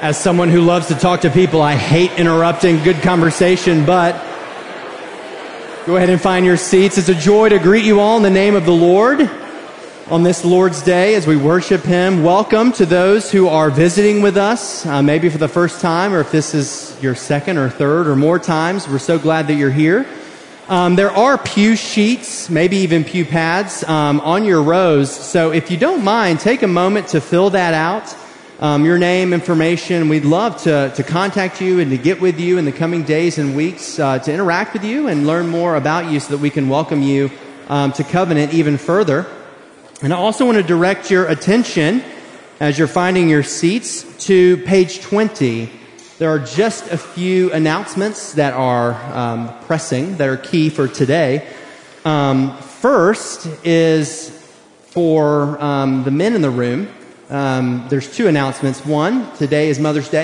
As someone who loves to talk to people, I hate interrupting good conversation, but go ahead and find your seats. It's a joy to greet you all in the name of the Lord on this Lord's Day as we worship Him. Welcome to those who are visiting with us, maybe for the first time, or if this is your second or third or more times. We're so glad that you're here. There are pew sheets, maybe even pew pads, on your rows. So if you don't mind, take a moment to fill that out. Your name, information. We'd love to contact you and to get with you in the coming days and weeks to interact with you and learn more about you so that we can welcome you to Covenant even further. And I also want to direct your attention, as you're finding your seats, to page 20. There are just a few announcements that are pressing, that are key for today. First is for the men in the room. There's two announcements. One, today is Mother's Day.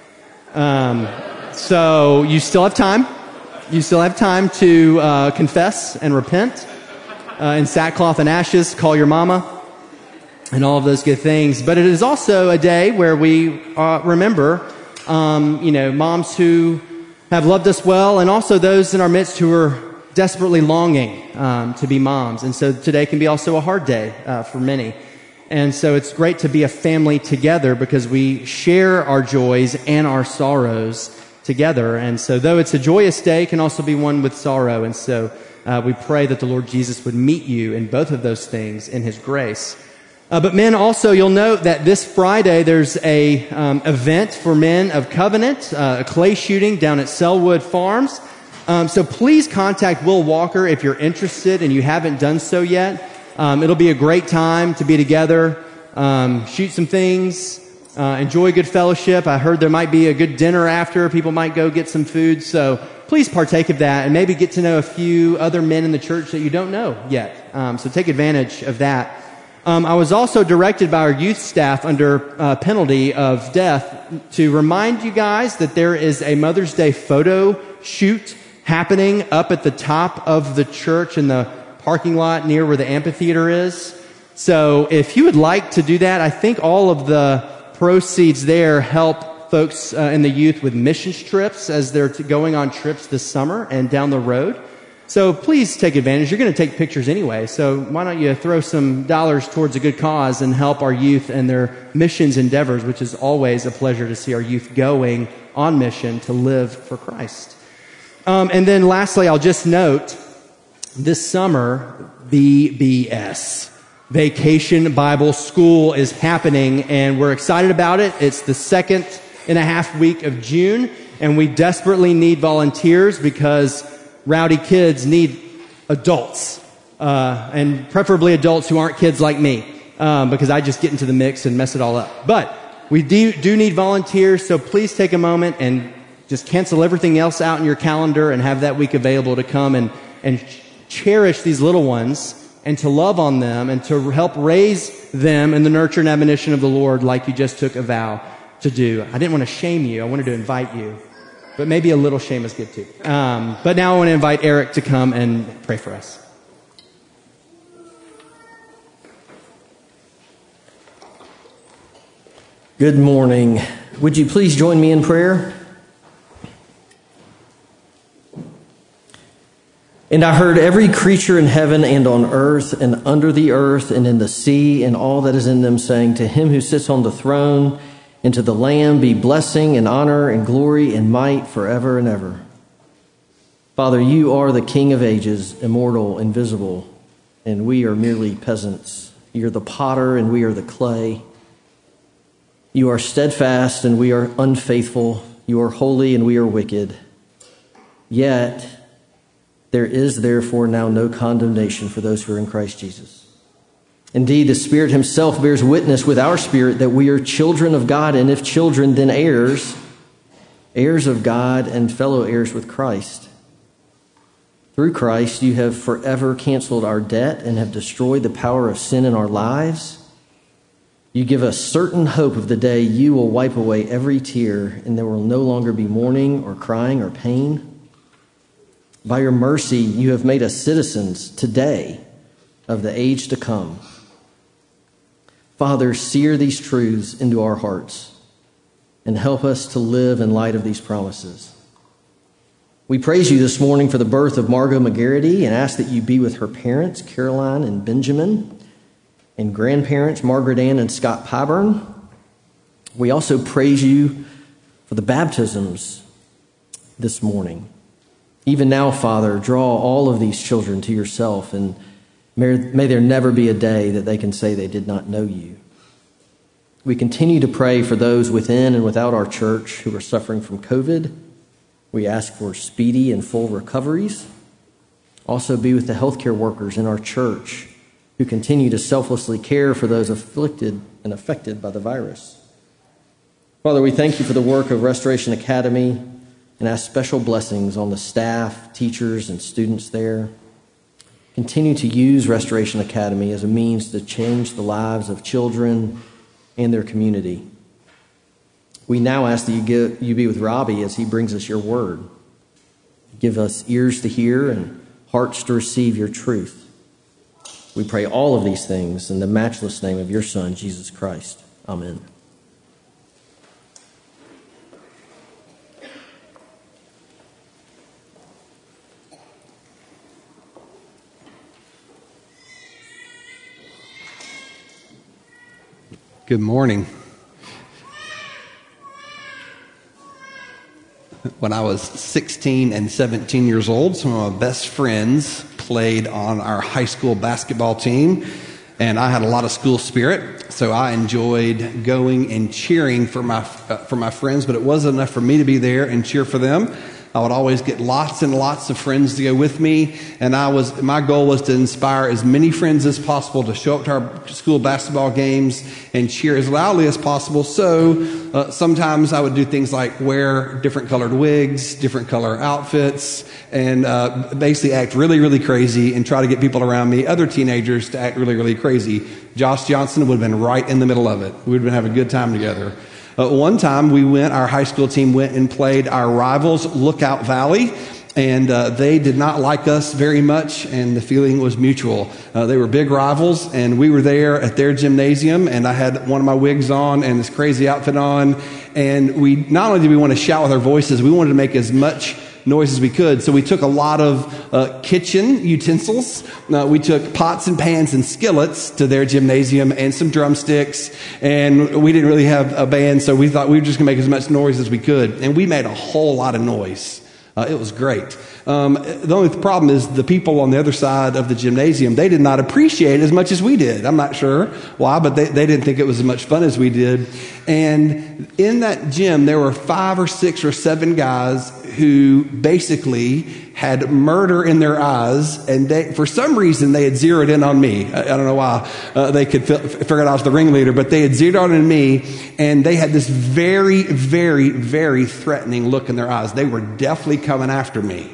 So you still have time. You still have time to confess and repent in sackcloth and ashes, call your mama, and all of those good things. But it is also a day where we remember moms who have loved us well, and also those in our midst who are desperately longing to be moms. And so today can be also a hard day for many. And so it's great to be a family together because we share our joys and our sorrows together. And so though it's a joyous day, it can also be one with sorrow. And so we pray that the Lord Jesus would meet you in both of those things in His grace. But men, also, you'll note that this Friday there's a event for men of Covenant, a clay shooting down at Selwood Farms. So please contact Will Walker if you're interested and you haven't done so yet. It'll be a great time to be together, shoot some things, enjoy good fellowship. I heard there might be a good dinner after. People might go get some food. So please partake of that and maybe get to know a few other men in the church that you don't know yet. So take advantage of that. I was also directed by our youth staff under penalty of death to remind you guys that there is a Mother's Day photo shoot happening up at the top of the church in the parking lot near where the amphitheater is. So if you would like to do that, I think all of the proceeds there help folks in the youth with missions trips as they're going on trips this summer and down the road. So please take advantage. You're going to take pictures anyway, so why don't you throw some dollars towards a good cause and help our youth and their missions endeavors, which is always a pleasure to see our youth going on mission to live for Christ. And then lastly, I'll just note, this summer, VBS, Vacation Bible School, is happening, and we're excited about it. It's the 2.5 week of June, and we desperately need volunteers because rowdy kids need adults, and preferably adults who aren't kids like me, because I just get into the mix and mess it all up. But we do need volunteers, so please take a moment and just cancel everything else out in your calendar and have that week available to come and cherish these little ones and to love on them and to help raise them in the nurture and admonition of the Lord like you just took a vow to do. I didn't want to shame you. I wanted to invite you. But maybe a little shame is good too. But now I want to invite Eric to come and pray for us. Good morning. Would you please join me in prayer? And I heard every creature in heaven and on earth and under the earth and in the sea and all that is in them saying, to Him who sits on the throne and to the Lamb be blessing and honor and glory and might forever and ever. Father, you are the King of ages, immortal, invisible, and we are merely peasants. You're the potter and we are the clay. You are steadfast and we are unfaithful. You are holy and we are wicked. Yet there is therefore now no condemnation for those who are in Christ Jesus. Indeed, the Spirit Himself bears witness with our spirit that we are children of God, and if children, then heirs, heirs of God and fellow heirs with Christ. Through Christ, you have forever canceled our debt and have destroyed the power of sin in our lives. You give us certain hope of the day you will wipe away every tear, and there will no longer be mourning or crying or pain. By your mercy, you have made us citizens today of the age to come. Father, sear these truths into our hearts and help us to live in light of these promises. We praise you this morning for the birth of Margot McGarity and ask that you be with her parents, Caroline and Benjamin, and grandparents, Margaret Ann and Scott Pyburn. We also praise you for the baptisms this morning. Even now, Father, draw all of these children to yourself, and may there never be a day that they can say they did not know you. We continue to pray for those within and without our church who are suffering from COVID. We ask for speedy and full recoveries. Also be with the healthcare workers in our church who continue to selflessly care for those afflicted and affected by the virus. Father, we thank you for the work of Restoration Academy and ask special blessings on the staff, teachers, and students there. Continue to use Restoration Academy as a means to change the lives of children and their community. We now ask that you be with Robbie as he brings us your word. Give us ears to hear and hearts to receive your truth. We pray all of these things in the matchless name of your Son, Jesus Christ. Amen. Good morning. When I was 16 and 17 years old, some of my best friends played on our high school basketball team, and I had a lot of school spirit, so I enjoyed going and cheering for my friends, but it wasn't enough for me to be there and cheer for them. I would always get lots and lots of friends to go with me, and my goal was to inspire as many friends as possible to show up to our school basketball games and cheer as loudly as possible. So sometimes I would do things like wear different colored wigs, different color outfits, and basically act really, really crazy and try to get people around me, other teenagers, to act really, really crazy. Josh Johnson would have been right in the middle of it. We would have been having a good time together. One time our high school team went and played our rivals, Lookout Valley, and they did not like us very much, and the feeling was mutual. They were big rivals, and we were there at their gymnasium, and I had one of my wigs on and this crazy outfit on, and not only did we want to shout with our voices, we wanted to make as much noise as we could. So we took a lot of kitchen utensils. We took pots and pans and skillets to their gymnasium and some drumsticks. And we didn't really have a band, so we thought we were just going to make as much noise as we could. And we made a whole lot of noise. It was great. The only problem is the people on the other side of the gymnasium, they did not appreciate it as much as we did. I'm not sure why, but they didn't think it was as much fun as we did. And in that gym, there were 5 or 6 or 7 guys who basically had murder in their eyes, and for some reason they had zeroed in on me. I don't know why they could figure out I was the ringleader, but they had zeroed in on me, and they had this very, very, very threatening look in their eyes. They were definitely coming after me.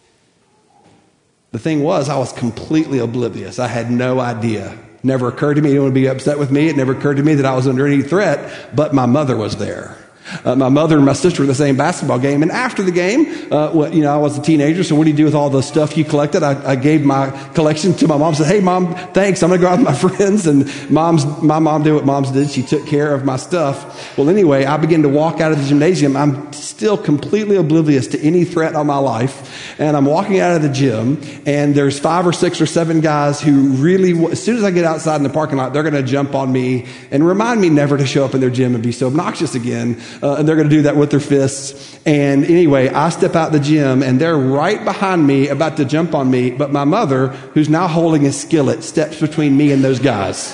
The thing was, I was completely oblivious. I had no idea. Never occurred to me anyone would be upset with me. It never occurred to me that I was under any threat, but my mother was there. My mother and my sister were in the same basketball game. And after the game, I was a teenager, so what do you do with all the stuff you collected? I gave my collection to my mom. Said, "Hey, Mom, thanks. I'm going to go out with my friends." And my mom did what moms did. She took care of my stuff. Well, anyway, I began to walk out of the gymnasium. I'm still completely oblivious to any threat on my life. And I'm walking out of the gym, and there's 5 or 6 or 7 guys who really, as soon as I get outside in the parking lot, they're going to jump on me and remind me never to show up in their gym and be so obnoxious again. And they're going to do that with their fists. And anyway, I step out the gym, and they're right behind me, about to jump on me. But my mother, who's now holding a skillet, steps between me and those guys.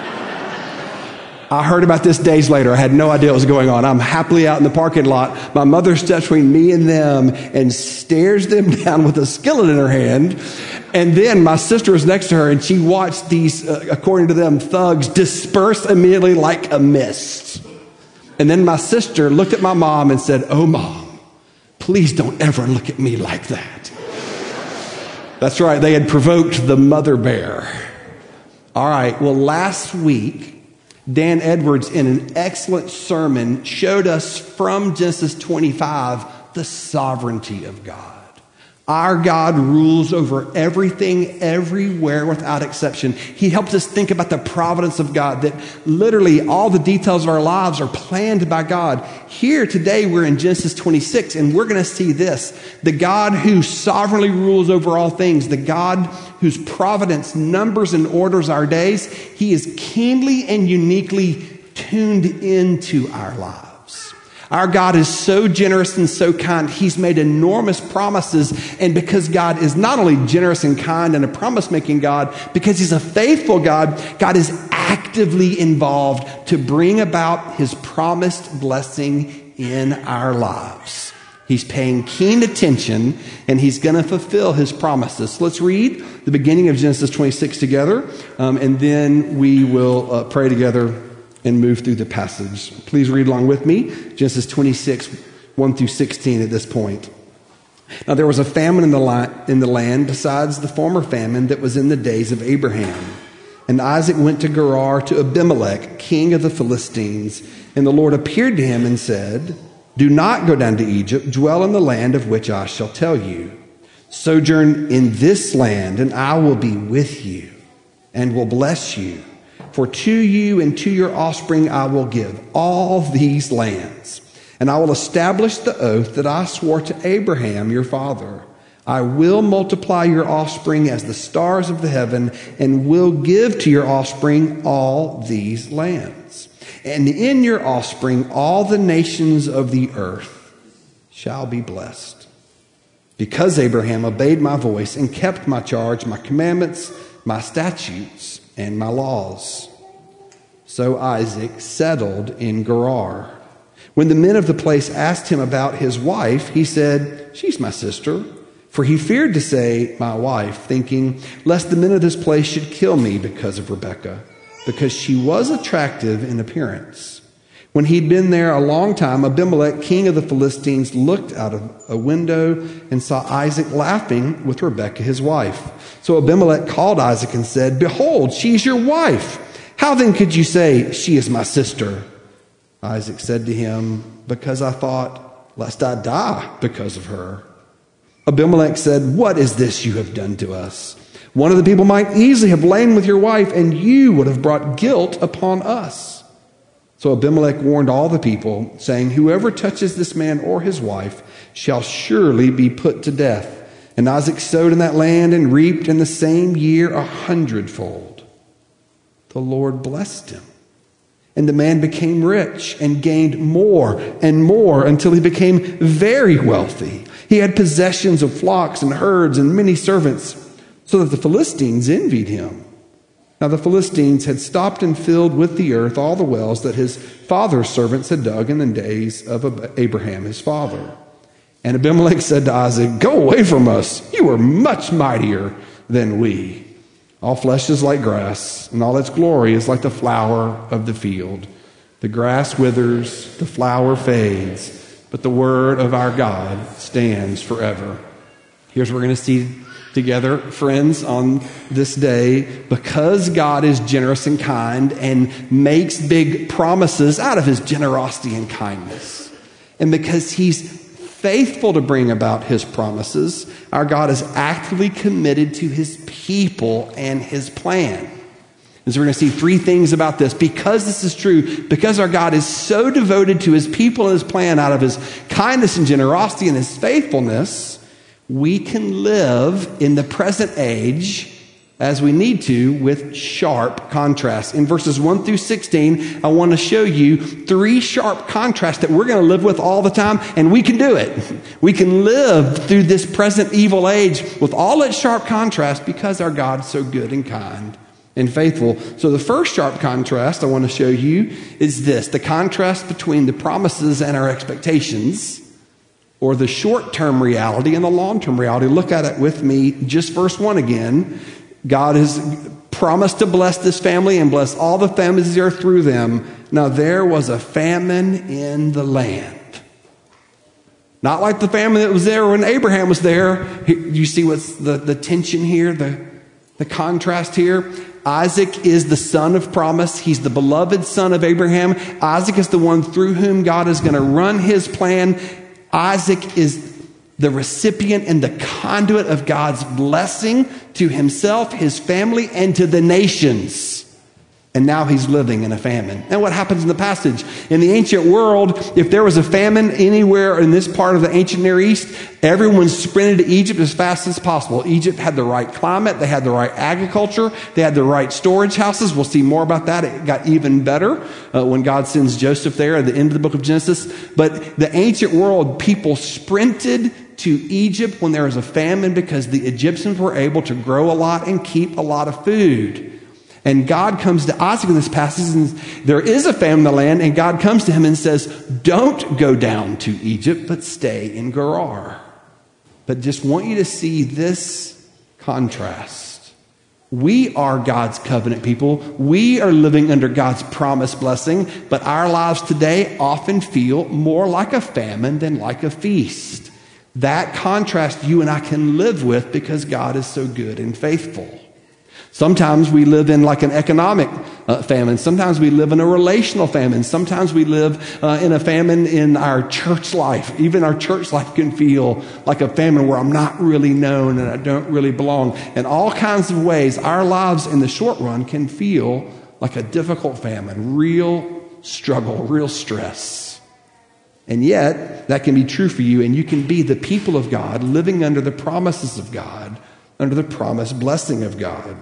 I heard about this days later. I had no idea what was going on. I'm happily out in the parking lot. My mother steps between me and them and stares them down with a skillet in her hand. And then my sister was next to her, and she watched these, according to them, thugs disperse immediately like a mist. And then my sister looked at my mom and said, "Oh, Mom, please don't ever look at me like that." That's right. They had provoked the mother bear. All right. Well, last week, Dan Edwards, in an excellent sermon, showed us from Genesis 25 the sovereignty of God. Our God rules over everything, everywhere, without exception. He helps us think about the providence of God, that literally all the details of our lives are planned by God. Here today, we're in Genesis 26, and we're going to see this. The God who sovereignly rules over all things, the God whose providence numbers and orders our days, he is keenly and uniquely tuned into our lives. Our God is so generous and so kind. He's made enormous promises. And because God is not only generous and kind and a promise-making God, because he's a faithful God, God is actively involved to bring about his promised blessing in our lives. He's paying keen attention, and he's going to fulfill his promises. So let's read the beginning of Genesis 26 together, and then we will pray together and move through the passage. Please read along with me. Genesis 26, 1 through 16 at this point. Now there was a famine in the land besides the former famine that was in the days of Abraham. And Isaac went to Gerar to Abimelech, king of the Philistines. And the Lord appeared to him and said, "Do not go down to Egypt. Dwell in the land of which I shall tell you. Sojourn in this land, and I will be with you and will bless you. For to you and to your offspring I will give all these lands. And I will establish the oath that I swore to Abraham your father. I will multiply your offspring as the stars of the heaven, and will give to your offspring all these lands. And in your offspring all the nations of the earth shall be blessed. Because Abraham obeyed my voice and kept my charge, my commandments, my statutes, and my laws." So Isaac settled in Gerar. When the men of the place asked him about his wife, he said, "She's my sister." For he feared to say, "my wife," thinking, lest the men of this place should kill me because of Rebekah, because she was attractive in appearance. When he'd been there a long time, Abimelech, king of the Philistines, looked out of a window and saw Isaac laughing with Rebekah, his wife. So Abimelech called Isaac and said, "Behold, she's your wife. How then could you say, 'She is my sister'?" Isaac said to him, "Because I thought, lest I die because of her." Abimelech said, "What is this you have done to us? One of the people might easily have lain with your wife, and you would have brought guilt upon us." So Abimelech warned all the people, saying, "Whoever touches this man or his wife shall surely be put to death." And Isaac sowed in that land and reaped in the same year 100-fold. The Lord blessed him. And the man became rich and gained more and more until he became very wealthy. He had possessions of flocks and herds and many servants, so that the Philistines envied him. Now the Philistines had stopped and filled with the earth all the wells that his father's servants had dug in the days of Abraham his father. And Abimelech said to Isaac, "Go away from us. You are much mightier than we. All flesh is like grass, and all its glory is like the flower of the field. The grass withers, the flower fades, but the word of our God stands forever." Here's what we're going to see together, friends, on this day. Because God is generous and kind and makes big promises out of his generosity and kindness, and because he's faithful to bring about his promises, our God is actively committed to his people and his plan. And so we're going to see three things about this. Because this is true, because our God is so devoted to his people and his plan out of his kindness and generosity and his faithfulness, we can live in the present age as we need to with sharp contrasts. In verses 1 through 16, I want to show you three sharp contrasts that we're going to live with all the time, and we can do it. We can live through this present evil age with all its sharp contrast because our God is so good and kind and faithful. So the first sharp contrast I want to show you is this: the contrast between the promises and our expectations, or the short-term reality and the long-term reality. Look at it with me, just verse 1 again. God has promised to bless this family and bless all the families of the earth through them. Now there was a famine in the land. Not like the famine that was there when Abraham was there. You see what's the tension here, the contrast here? Isaac is the son of promise. He's the beloved son of Abraham. Isaac is the one through whom God is going to run his plan. Isaac is the recipient and the conduit of God's blessing to himself, his family, and to the nations. And now he's living in a famine. And what happens in the passage? In the ancient world, if there was a famine anywhere in this part of the ancient Near East, everyone sprinted to Egypt as fast as possible. Egypt had the right climate. They had the right agriculture. They had the right storage houses. We'll see more about that. It got even better when God sends Joseph there at the end of the book of Genesis. But the ancient world, people sprinted to Egypt when there was a famine because the Egyptians were able to grow a lot and keep a lot of food. And God comes to Isaac in this passage, and there is a famine in the land, and God comes to him and says, don't go down to Egypt, but stay in Gerar. But just want you to see this contrast. We are God's covenant people. We are living under God's promised blessing, but our lives today often feel more like a famine than like a feast. That contrast you and I can live with because God is so good and faithful. Sometimes we live in like an economic famine. Sometimes we live in a relational famine. Sometimes we live in a famine in our church life. Even our church life can feel like a famine where I'm not really known and I don't really belong. In all kinds of ways, our lives in the short run can feel like a difficult famine, real struggle, real stress. And yet, that can be true for you, and you can be the people of God, living under the promises of God, under the promised blessing of God.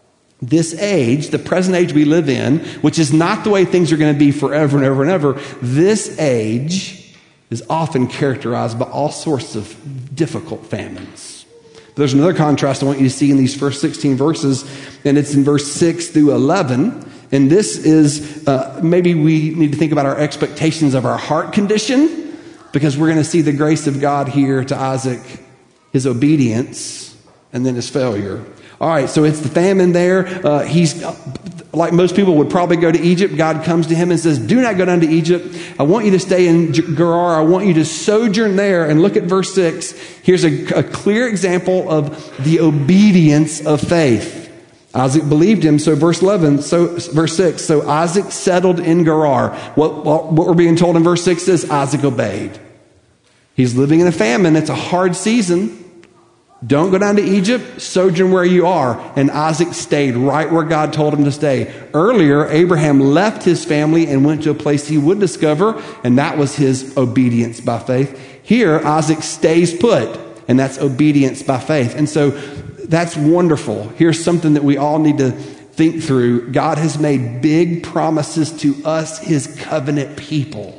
This age, the present age we live in, which is not the way things are going to be forever and ever and ever, this age is often characterized by all sorts of difficult famines. There's another contrast I want you to see in these first 16 verses, and it's in verse 6 through 11. And this is, maybe we need to think about our expectations of our heart condition, because we're going to see the grace of God here to Isaac, his obedience, and then his failure. All right, so it's the famine there. He's, like most people would probably go to Egypt. God comes to him and says, do not go down to Egypt. I want you to stay in Gerar. I want you to sojourn there. And look at verse 6. Here's a clear example of the obedience of faith. Isaac believed him. So verse 11, verse 6, so Isaac settled in Gerar. What we're being told in verse 6 is Isaac obeyed. He's living in a famine. It's a hard season. Don't go down to Egypt, sojourn where you are. And Isaac stayed right where God told him to stay. Earlier, Abraham left his family and went to a place he would discover, and that was his obedience by faith. Here, Isaac stays put, and that's obedience by faith. And so that's wonderful. Here's something that we all need to think through. God has made big promises to us, his covenant people.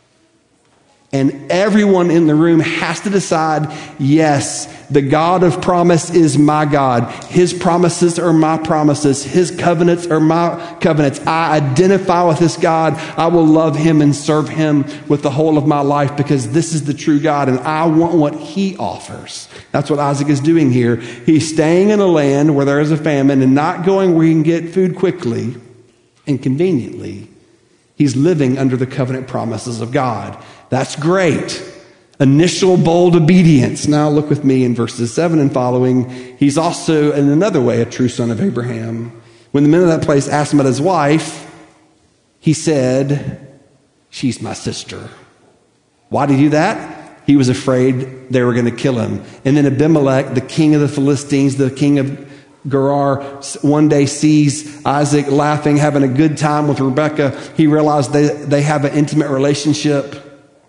And everyone in the room has to decide, yes, the God of promise is my God. His promises are my promises. His covenants are my covenants. I identify with this God. I will love him and serve him with the whole of my life because this is the true God and I want what he offers. That's what Isaac is doing here. He's staying in a land where there is a famine and not going where he can get food quickly and conveniently. He's living under the covenant promises of God. That's great. Initial bold obedience. Now look with me in verses 7 and following. He's also, in another way, a true son of Abraham. When the men of that place asked him about his wife, he said, she's my sister. Why did he do that? He was afraid they were going to kill him. And then Abimelech, the king of the Philistines, the king of Gerar, one day sees Isaac laughing, having a good time with Rebekah. He realized they have an intimate relationship.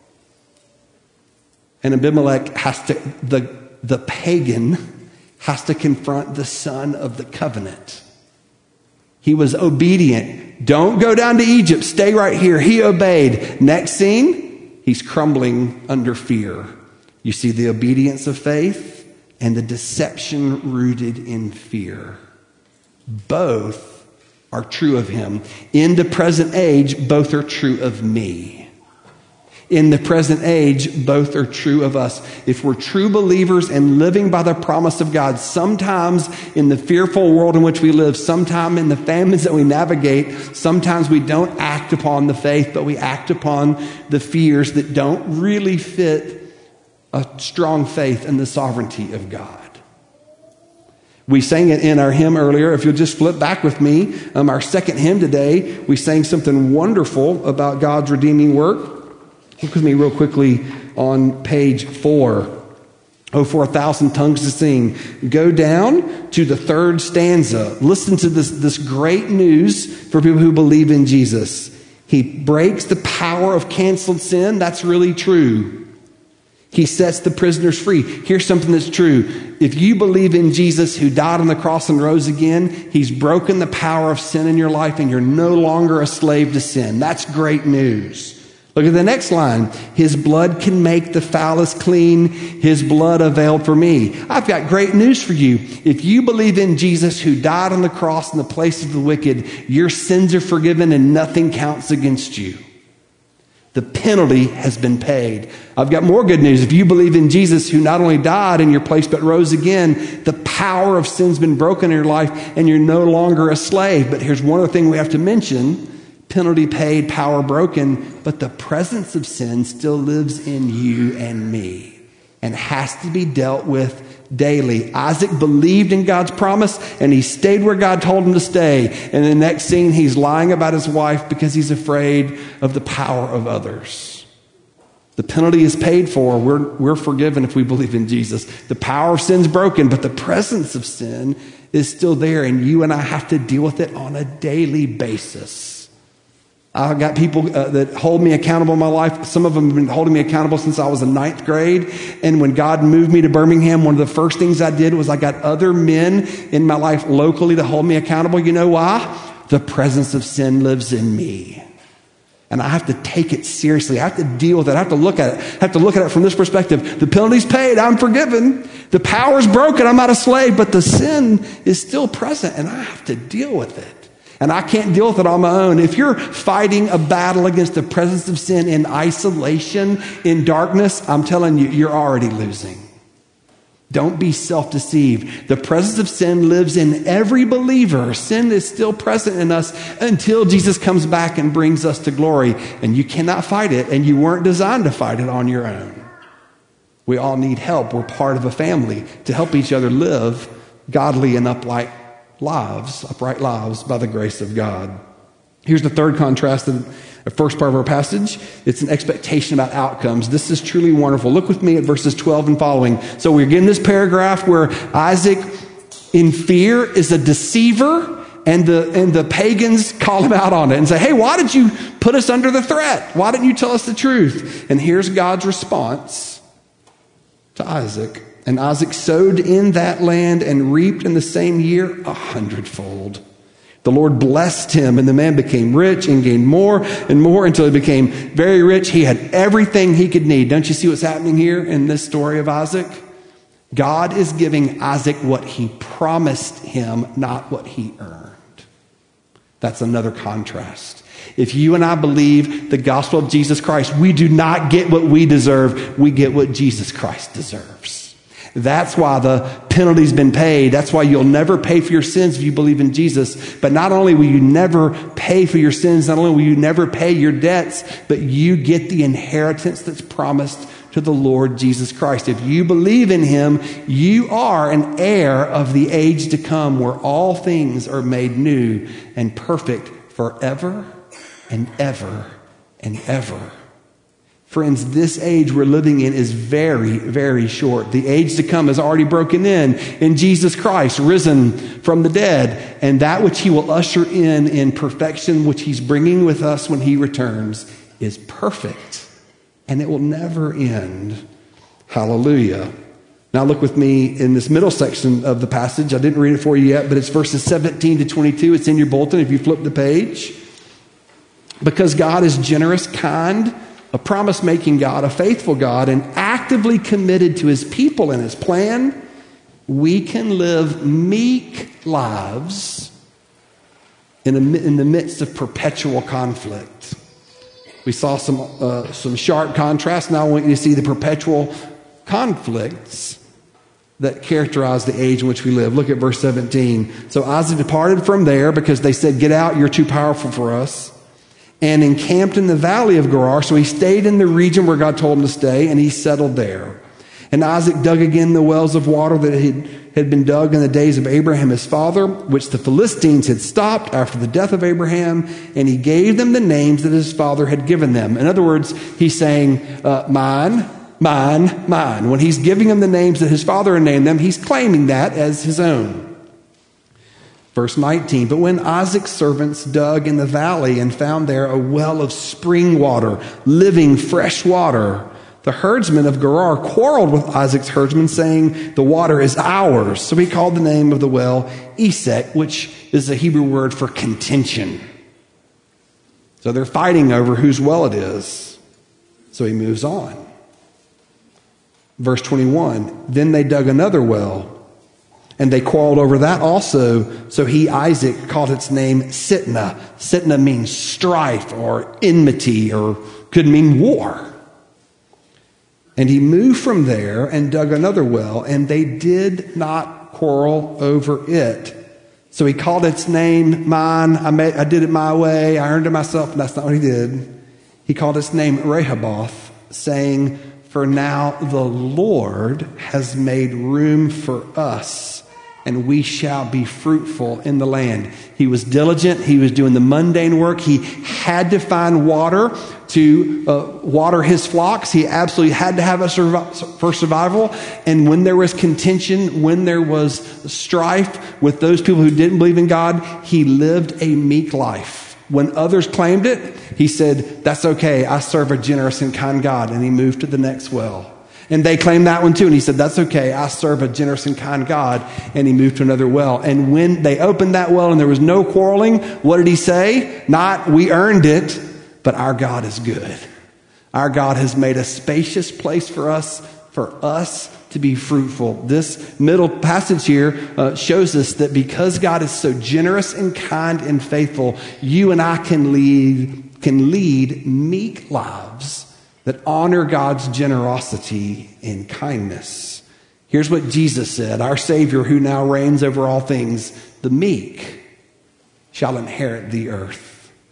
And Abimelech has to, the pagan has to confront the son of the covenant. He was obedient. Don't go down to Egypt. Stay right here. He obeyed. Next scene, he's crumbling under fear. You see the obedience of faith and the deception rooted in fear. Both are true of him. In the present age, both are true of me. In the present age, both are true of us. If we're true believers and living by the promise of God, sometimes in the fearful world in which we live, sometimes in the famines that we navigate, sometimes we don't act upon the faith, but we act upon the fears that don't really fit a strong faith in the sovereignty of God. We sang it in our hymn earlier. If you'll just flip back with me, our second hymn today, we sang something wonderful about God's redeeming work. Look with me real quickly on page 4. Oh, for 1,000 tongues to sing. Go down to the third stanza. Listen to this great news for people who believe in Jesus. He breaks the power of canceled sin. That's really true. He sets the prisoners free. Here's something that's true. If you believe in Jesus who died on the cross and rose again, he's broken the power of sin in your life and you're no longer a slave to sin. That's great news. Look at the next line. His blood can make the foulest clean. His blood availed for me. I've got great news for you. If you believe in Jesus who died on the cross in the place of the wicked, your sins are forgiven and nothing counts against you. The penalty has been paid. I've got more good news. If you believe in Jesus who not only died in your place but rose again, the power of sin's been broken in your life and you're no longer a slave. But here's one other thing we have to mention. Penalty paid, power broken, but the presence of sin still lives in you and me and has to be dealt with daily. Isaac believed in God's promise and he stayed where God told him to stay. And the next scene, he's lying about his wife because he's afraid of the power of others. The penalty is paid for. We're forgiven if we believe in Jesus. The power of sin's broken, but the presence of sin is still there, and you and I have to deal with it on a daily basis. I've got people that hold me accountable in my life. Some of them have been holding me accountable since I was in 9th grade. And when God moved me to Birmingham, one of the first things I did was I got other men in my life locally to hold me accountable. You know why? The presence of sin lives in me. And I have to take it seriously. I have to deal with it. I have to look at it. I have to look at it from this perspective. The penalty's paid. I'm forgiven. The power's broken. I'm not a slave. But the sin is still present, and I have to deal with it. And I can't deal with it on my own. If you're fighting a battle against the presence of sin in isolation, in darkness, I'm telling you, you're already losing. Don't be self-deceived. The presence of sin lives in every believer. Sin is still present in us until Jesus comes back and brings us to glory. And you cannot fight it, and you weren't designed to fight it on your own. We all need help. We're part of a family to help each other live godly and upright lives by the grace of God. Here's the third contrast in the first part of our passage. It's an expectation about outcomes. This is truly wonderful. Look with me at verses 12 and following. So we're getting this paragraph where Isaac, in fear, is a deceiver, and the pagans call him out on it and say, hey, why did you put us under the threat? Why didn't you tell us the truth? And here's God's response to Isaac. And Isaac sowed in that land and reaped in the same year 100-fold. The Lord blessed him, and the man became rich and gained more and more until he became very rich. He had everything he could need. Don't you see what's happening here in this story of Isaac? God is giving Isaac what he promised him, not what he earned. That's another contrast. If you and I believe the gospel of Jesus Christ, we do not get what we deserve. We get what Jesus Christ deserves. That's why the penalty's been paid. That's why you'll never pay for your sins if you believe in Jesus. But not only will you never pay for your sins, not only will you never pay your debts, but you get the inheritance that's promised to the Lord Jesus Christ. If you believe in him, you are an heir of the age to come, where all things are made new and perfect forever and ever and ever. Friends, this age we're living in is very, very short. The age to come has already broken in Jesus Christ, risen from the dead. And that which he will usher in perfection, which he's bringing with us when he returns, is perfect. And it will never end. Hallelujah. Now look with me in this middle section of the passage. I didn't read it for you yet, but it's verses 17 to 22. It's in your bulletin if you flip the page. Because God is generous, kind, a promise-making God, a faithful God, and actively committed to his people and his plan, we can live meek lives in the midst of perpetual conflict. We saw some sharp contrast. Now I want you to see the perpetual conflicts that characterize the age in which we live. Look at verse 17. So Isaac departed from there because they said, get out, you're too powerful for us, and encamped in the valley of Gerar. So he stayed in the region where God told him to stay, and he settled there. And Isaac dug again the wells of water that had been dug in the days of Abraham his father, which the Philistines had stopped after the death of Abraham, and he gave them the names that his father had given them. In other words, he's saying, mine, mine, mine. When he's giving them the names that his father had named them, he's claiming that as his own. Verse 19, but when Isaac's servants dug in the valley and found there a well of spring water, living fresh water, the herdsmen of Gerar quarreled with Isaac's herdsmen, saying, the water is ours. So he called the name of the well Esek, which is the Hebrew word for contention. So they're fighting over whose well it is. So he moves on. Verse 21, then they dug another well, and they quarreled over that also. So he, Isaac, called its name Sitnah. Sitnah means strife or enmity, or could mean war. And he moved from there and dug another well, and they did not quarrel over it. So he called its name mine. I did it my way. I earned it myself, and that's not what he did. He called its name Rehoboth, saying, for now the Lord has made room for us, and we shall be fruitful in the land. He was diligent. He was doing the mundane work. He had to find water to water his flocks. He absolutely had to have it for survival. And when there was contention, when there was strife with those people who didn't believe in God, he lived a meek life. When others claimed it, he said, that's okay. I serve a generous and kind God. And he moved to the next well. And they claimed that one too. And he said, that's okay. I serve a generous and kind God. And he moved to another well. And when they opened that well and there was no quarreling, what did he say? Not, we earned it, but our God is good. Our God has made a spacious place for us to be fruitful. This middle passage here shows us that because God is so generous and kind and faithful, you and I can lead meek lives that honor God's generosity and kindness. Here's what Jesus said, our Savior who now reigns over all things, the meek shall inherit the earth.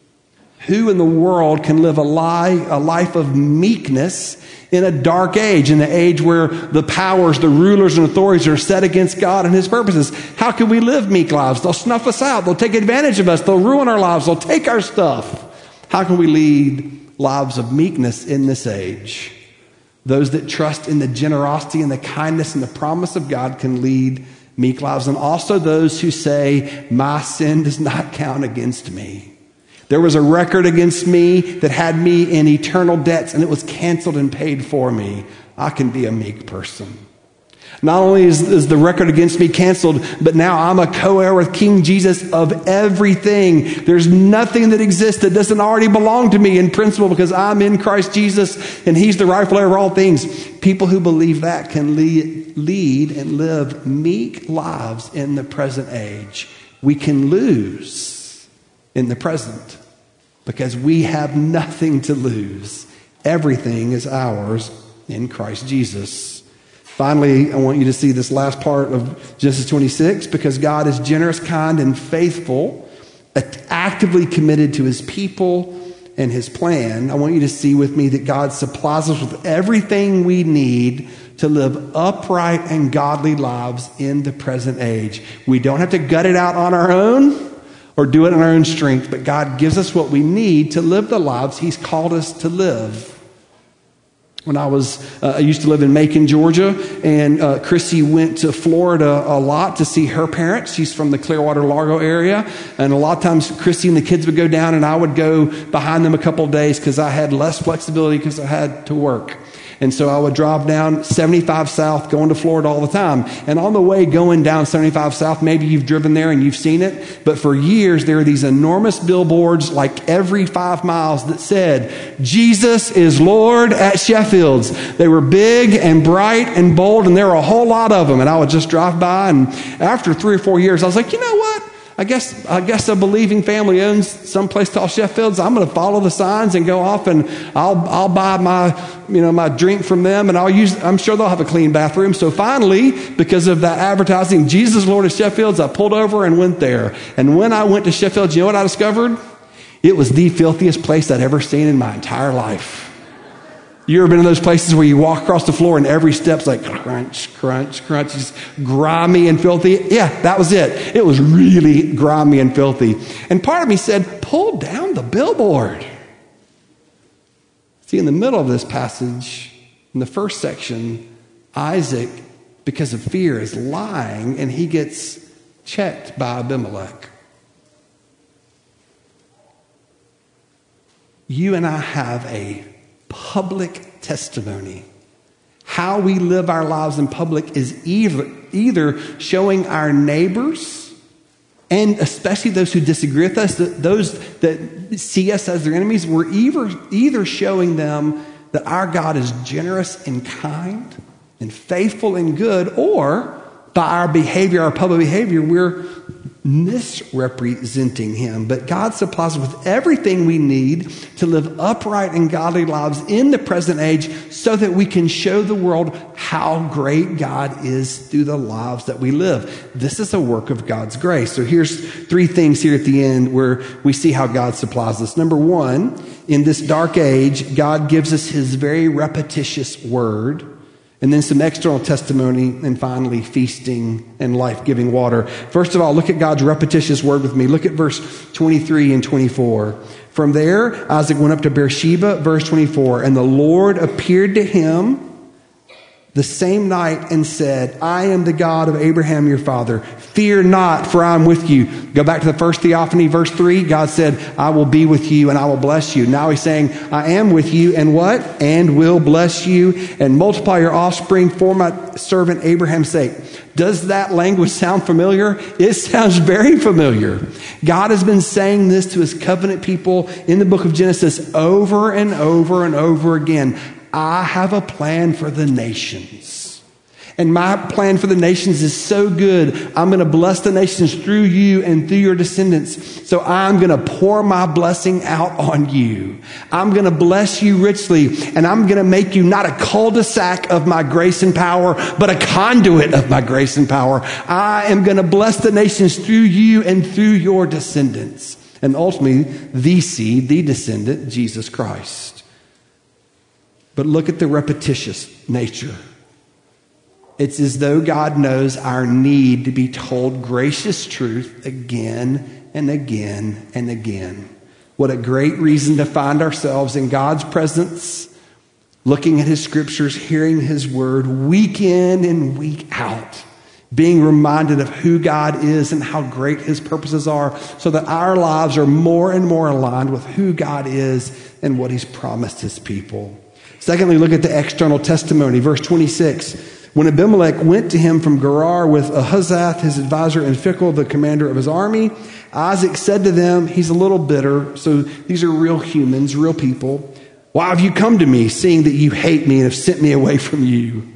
Who in the world can live a life of meekness in a dark age, in the age where the powers, the rulers and authorities are set against God and his purposes? How can we live meek lives? They'll snuff us out. They'll take advantage of us. They'll ruin our lives. They'll take our stuff. How can we lead lives of meekness in this age? Those that trust in the generosity and the kindness and the promise of God can lead meek lives. And also those who say, my sin does not count against me. There was a record against me that had me in eternal debts, and it was canceled and paid for me. I can be a meek person. Not only is the record against me canceled, but now I'm a co-heir with King Jesus of everything. There's nothing that exists that doesn't already belong to me in principle, because I'm in Christ Jesus and he's the rightful heir of all things. People who believe that can lead and live meek lives in the present age. We can lose in the present because we have nothing to lose. Everything is ours in Christ Jesus. Finally, I want you to see this last part of Genesis 26, because God is generous, kind, and faithful, actively committed to his people and his plan. I want you to see with me that God supplies us with everything we need to live upright and godly lives in the present age. We don't have to gut it out on our own or do it in our own strength, but God gives us what we need to live the lives he's called us to live. When I used to live in Macon, Georgia, and Chrissy went to Florida a lot to see her parents. She's from the Clearwater, Largo area. And a lot of times Chrissy and the kids would go down and I would go behind them a couple of days because I had less flexibility because I had to work. And so I would drive down 75 South going to Florida all the time. And on the way going down 75 South, maybe you've driven there and you've seen it, but for years there are these enormous billboards like every 5 miles that said, Jesus is Lord at Sheffield's. They were big and bright and bold, and there were a whole lot of them. And I would just drive by, and after 3 or 4 years, I was like, you know what? I guess a believing family owns some place called Sheffield's. I'm going to follow the signs and go off, and I'll buy my drink from them, and I'm sure they'll have a clean bathroom. So finally, because of that advertising, Jesus Lord at Sheffield's, I pulled over and went there. And when I went to Sheffield's, you know what I discovered? It was the filthiest place I'd ever seen in my entire life. You ever been in those places where you walk across the floor and every step's like crunch, crunch, crunch, just grimy and filthy? Yeah, that was it. It was really grimy and filthy. And part of me said, pull down the billboard. See, in the middle of this passage, In the first section, Isaac, because of fear, is lying, and he gets checked by Abimelech. You and I have a public testimony. How we live our lives in public is either showing our neighbors, and especially those who disagree with us, those that see us as their enemies, we're either showing them that our God is generous and kind and faithful and good, or by our behavior, our public behavior, we're misrepresenting him. But God supplies us with everything we need to live upright and godly lives in the present age so that we can show the world how great God is through the lives that we live. This is a work of God's grace. So here's 3 things here at the end where we see how God supplies us. Number 1, in this dark age, God gives us his very repetitious word. And then some external testimony, and finally feasting and life-giving water. First of all, look at God's repetitious word with me. Look at verse 23 and 24. From there, Isaac went up to Beersheba, verse 24, and the Lord appeared to him the same night and said, I am the God of Abraham your father. Fear not, for I am with you. Go back to the first theophany, verse 3. God said, I will be with you and I will bless you. Now he's saying, I am with you and what? And will bless you and multiply your offspring for my servant Abraham's sake. Does that language sound familiar? It sounds very familiar. God has been saying this to his covenant people in the book of Genesis over and over and over again. I have a plan for the nations. And my plan for the nations is so good. I'm going to bless the nations through you and through your descendants. So I'm going to pour my blessing out on you. I'm going to bless you richly. And I'm going to make you not a cul-de-sac of my grace and power, but a conduit of my grace and power. I am going to bless the nations through you and through your descendants. And ultimately, the seed, the descendant, Jesus Christ. But look at the repetitious nature. It's as though God knows our need to be told gracious truth again and again and again. What a great reason to find ourselves in God's presence, looking at his scriptures, hearing his word week in and week out, being reminded of who God is and how great his purposes are, so that our lives are more and more aligned with who God is and what he's promised his people. Secondly, look at the external testimony. Verse 26. When Abimelech went to him from Gerar with Ahuzzath, his advisor, and Phicol, the commander of his army, Isaac said to them, he's a little bitter, so these are real humans, real people. Why have you come to me, seeing that you hate me and have sent me away from you?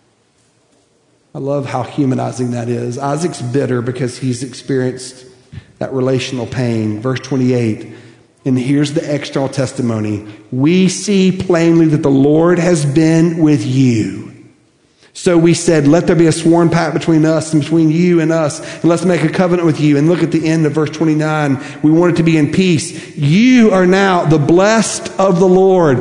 I love how humanizing that is. Isaac's bitter because he's experienced that relational pain. Verse 28. And here's the external testimony. We see plainly that the Lord has been with you. So we said, let there be a sworn pact between us and between you and us, and let's make a covenant with you. And look at the end of verse 29. We want it to be in peace. You are now the blessed of the Lord.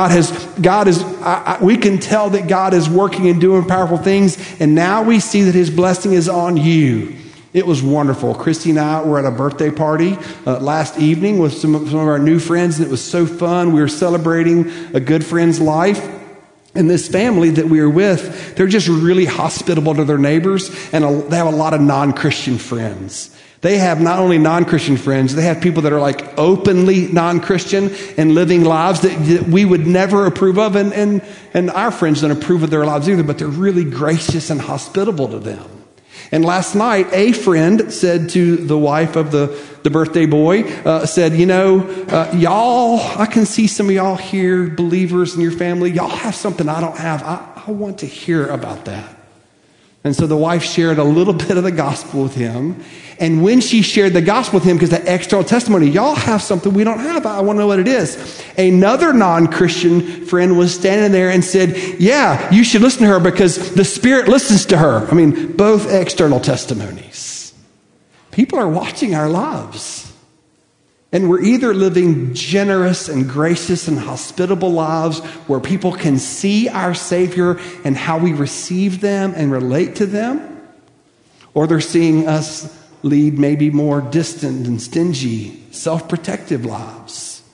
We can tell that God is working and doing powerful things, and now we see that his blessing is on you. It was wonderful. Christy and I were at a birthday party last evening with some of our new friends, and it was so fun. We were celebrating a good friend's life. And this family that we were with, they're just really hospitable to their neighbors, and they have a lot of non-Christian friends. They have not only non-Christian friends, they have people that are like openly non-Christian and living lives that we would never approve of, and our friends don't approve of their lives either, but they're really gracious and hospitable to them. And last night, a friend said to the wife of the birthday boy, said, y'all, I can see some of y'all here, believers in your family. Y'all have something I don't have. I want to hear about that. And so the wife shared a little bit of the gospel with him. And when she shared the gospel with him, because the external testimony, y'all have something we don't have. I want to know what it is. Another non-Christian friend was standing there and said, yeah, you should listen to her because the Spirit listens to her. I mean, both external testimonies. People are watching our lives. And we're either living generous and gracious and hospitable lives where people can see our Savior and how we receive them and relate to them, or they're seeing us lead maybe more distant and stingy, self-protective lives.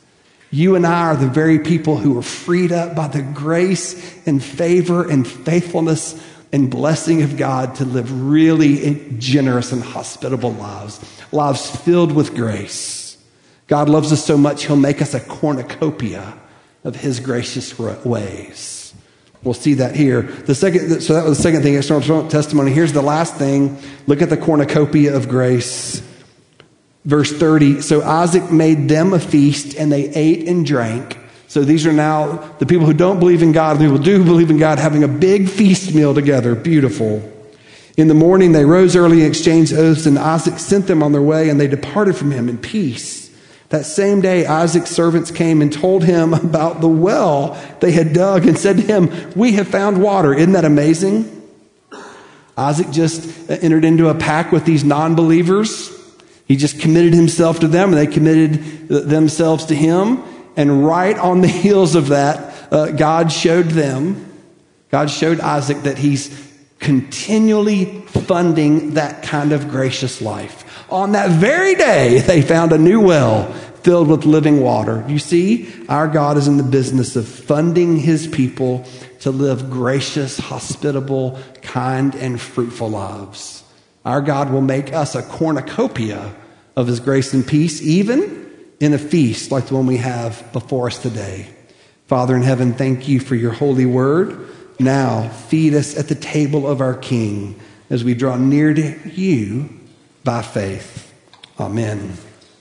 You and I are the very people who are freed up by the grace and favor and faithfulness and blessing of God to live really generous and hospitable lives filled with grace. God loves us so much, he'll make us a cornucopia of his gracious ways. We'll see that here. So that was the second thing, external testimony. Here's the last thing. Look at the cornucopia of grace. Verse 30, so Isaac made them a feast, and they ate and drank. So these are now the people who don't believe in God, the people who do believe in God, having a big feast meal together. Beautiful. In the morning they rose early and exchanged oaths, and Isaac sent them on their way, and they departed from him in peace. That same day Isaac's servants came and told him about the well they had dug and said to him, we have found water. Isn't that amazing? Isaac just entered into a pact with these non-believers. He just committed himself to them, and they committed themselves to him. And right on the heels of that, God showed Isaac that he's continually funding that kind of gracious life. On that very day, they found a new well filled with living water. You see, our God is in the business of funding his people to live gracious, hospitable, kind, and fruitful lives. Our God will make us a cornucopia of his grace and peace, even in a feast like the one we have before us today. Father in heaven, thank you for your holy word. Now feed us at the table of our King as we draw near to you by faith. Amen.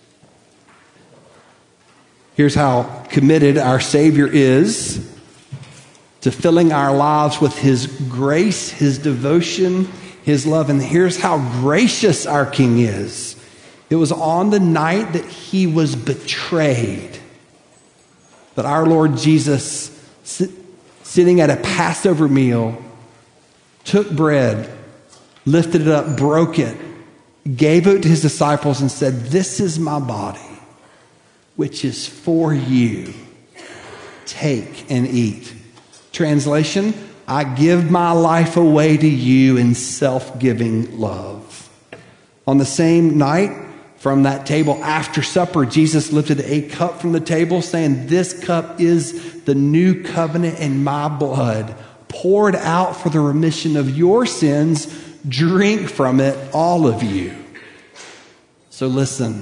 Here's how committed our Savior is to filling our lives with his grace, his devotion, his love. And here's how gracious our King is. It was on the night that he was betrayed that our Lord Jesus, sitting at a Passover meal, took bread, lifted it up, broke it, gave it to his disciples and said, this is my body, which is for you. Take and eat. Translation, I give my life away to you in self-giving love. On the same night, from that table after supper, Jesus lifted a cup from the table saying, this cup is the new covenant in my blood, poured out for the remission of your sins. Drink from it, all of you. So listen,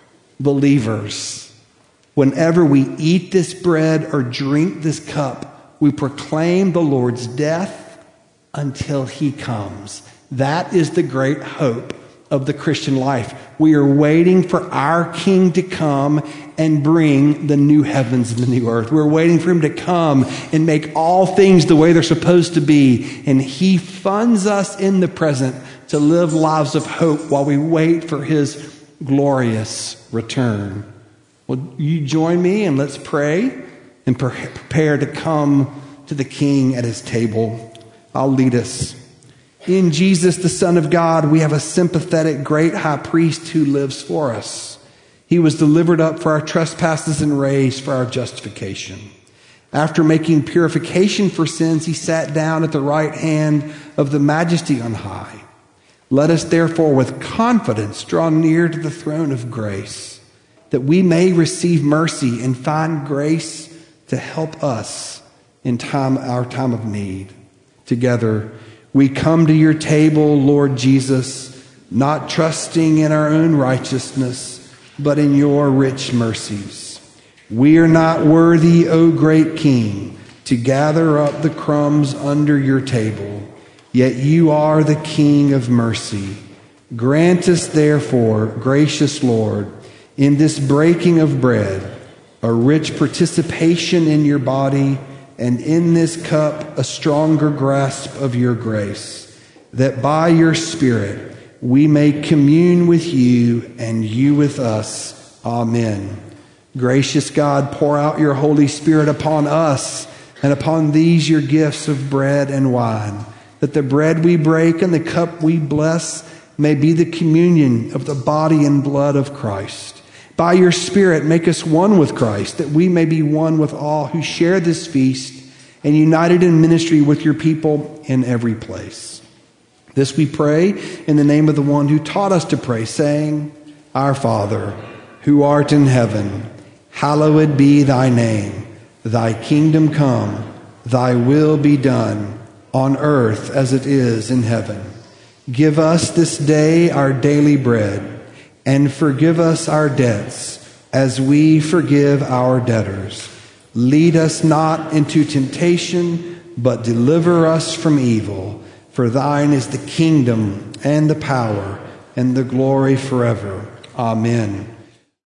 believers, whenever we eat this bread or drink this cup, we proclaim the Lord's death until he comes. That is the great hope of the Christian life. We are waiting for our King to come and bring the new heavens and the new earth. We're waiting for him to come and make all things the way they're supposed to be. And he funds us in the present to live lives of hope while we wait for his glorious return. Well, you join me and let's pray and prepare to come to the King at his table. I'll lead us. In Jesus, the Son of God, we have a sympathetic, great high priest who lives for us. He was delivered up for our trespasses and raised for our justification. After making purification for sins, he sat down at the right hand of the Majesty on high. Let us therefore with confidence draw near to the throne of grace, that we may receive mercy and find grace to help us in our time of need. Together, we come to your table, Lord Jesus, not trusting in our own righteousness, but in your rich mercies. We are not worthy, O great King, to gather up the crumbs under your table, yet you are the King of mercy. Grant us, therefore, gracious Lord, in this breaking of bread, a rich participation in your body, and in this cup a stronger grasp of your grace, that by your Spirit we may commune with you and you with us. Amen. Gracious God, pour out your Holy Spirit upon us and upon these your gifts of bread and wine, that the bread we break and the cup we bless may be the communion of the body and blood of Christ. By your Spirit, make us one with Christ, that we may be one with all who share this feast and united in ministry with your people in every place. This we pray in the name of the one who taught us to pray, saying, Our Father, who art in heaven, Hallowed be thy name. Thy kingdom come. Thy will be done on earth as it is in heaven. Give us this day our daily bread, and forgive us our debts as we forgive our debtors. Lead us not into temptation, but deliver us from evil. For thine is the kingdom and the power and the glory forever. Amen.